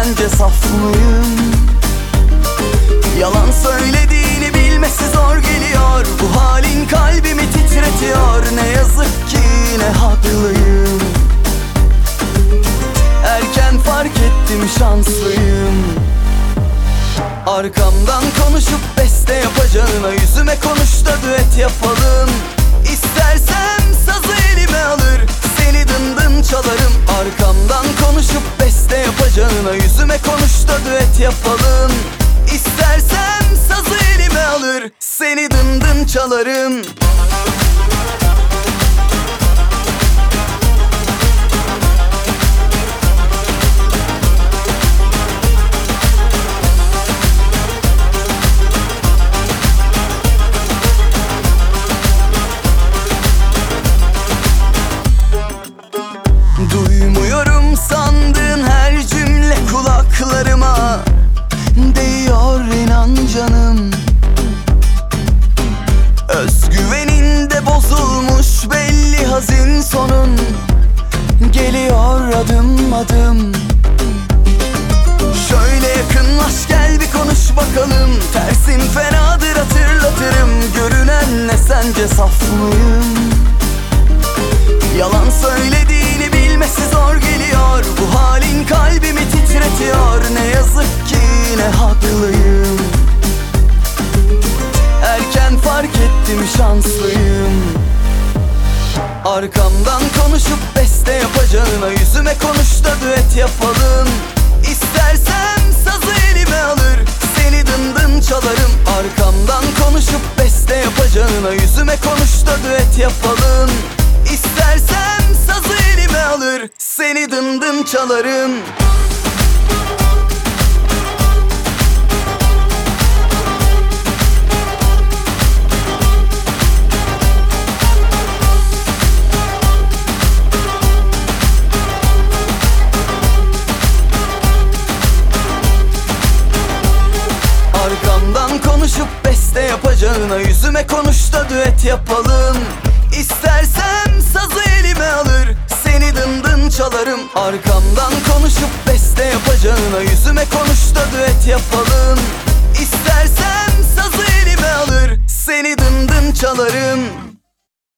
sence saf mıyım? Yalan söylediğini bilmesi zor geliyor. Bu halin kalbimi titretiyor. Ne yazık ki yine haklıyım. Erken fark ettim şanslıyım. Arkamdan konuşup beste yapacağına yüzüme konuş da düet yapalım. İstersem sazı elime alır, seni dın dın çalarım. Arkamdan konuşup beste yapacağına yüzüme konuş da düet yapalım. İstersem sazı elime alır, seni dın dın çalarım. Duymuyorum sandığın her cümle kulaklarıma değiyor inan canım. Özgüvenin de bozulmuş belli, hazin sonun geliyor adım adım. Şöyle yakınlaş gel bir konuş bakalım. Tersin fenadır hatırlatırım. Görünen ne sence saf mıyım? Yalan söylediğini bilmesi zor geliyor. Bu halin kalbimi titretiyor. Ne yazık ki yine haklıyım. Erken fark ettim şanslıyım. Arkamdan konuşup beste yapacağına yüzüme konuş da düet yapalım. İstersem sazı elime alır, seni dın dın çalarım. Arkamdan konuşup beste yapacağına yüzüme konuş da düet yapalım. İstersem sazı elime alır, seni dın dın çalarım. Arkamdan konuşup beste yapacağına yüzüme konuş da düet yapalım. İstersem sazı elime alır, seni dın dın çalarım. Arkamdan konuşup beste yapacağına yüzüme konuş da düet yapalım. İstersem sazı elime alır, seni dın dın çalarım.